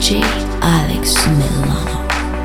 DJ Alex Milano.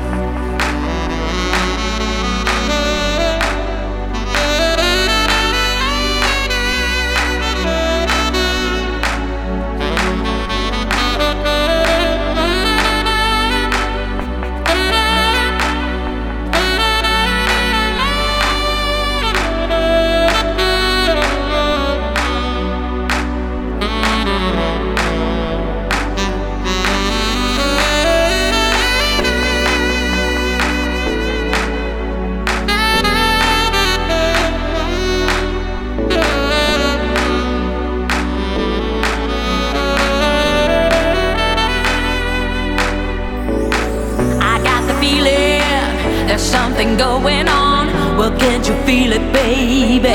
There's something going on. Well, can't you feel it, baby?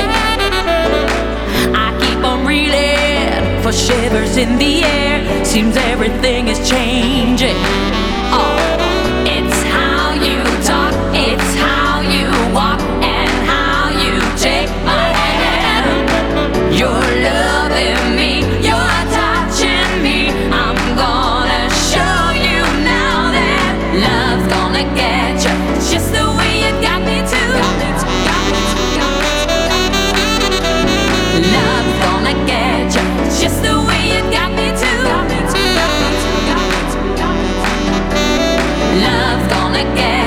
I keep on reeling for shivers in the air. Seems everything is changing. Oh, it's how you talk, it's how you walk, and how you take my hand. You're loving me, you're touching me. I'm gonna show you now that love's gonna get you. Just the way you got me to. Love's gonna get you. Just the way you got me to. Love's gonna get